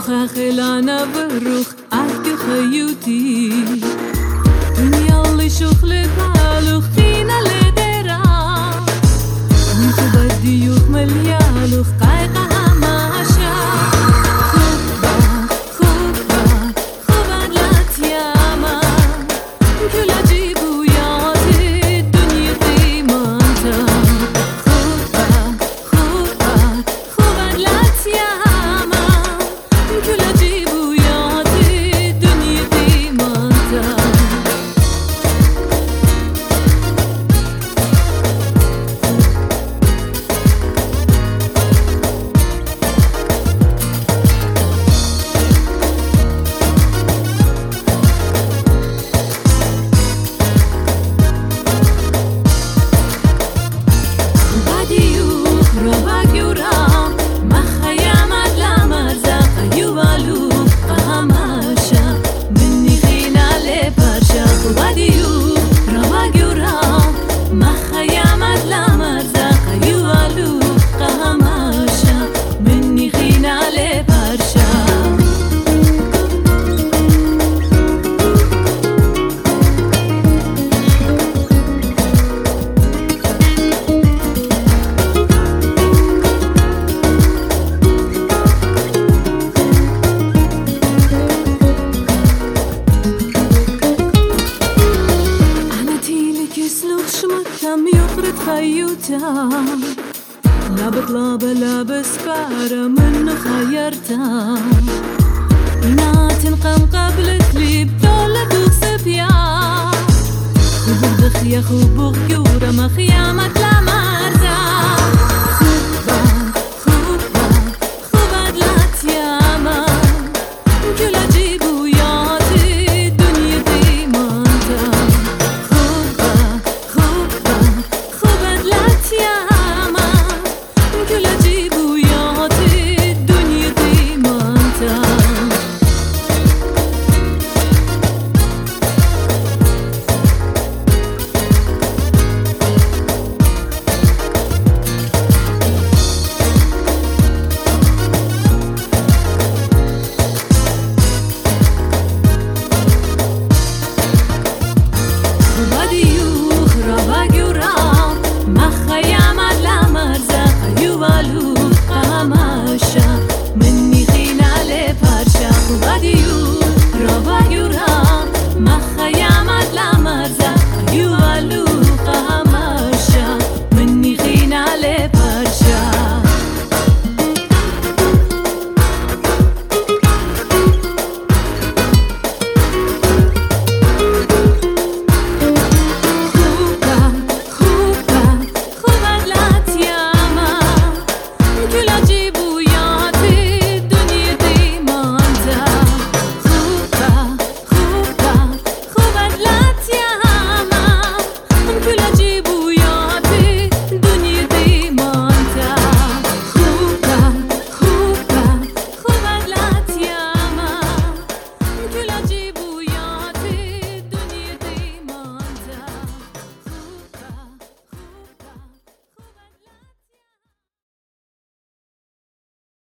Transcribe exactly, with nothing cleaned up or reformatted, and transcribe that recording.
روخ خلانا بروخ عهد خيوتي دنيا اللي شغل بالوخ فينا لدرا انتو بدي يوخ مليالوخ قايقها ماشا خوبا خوبا خوبا لاتياما كل جيبو يعطي الدنيا قيمانتا خوبا خوبا خوبا لاتياما كل جيبو يعطي الدنيا قيمانتا كم يقرد خيوتا لا بطلب لا بسكارة من خيرتا ناتن قم قبل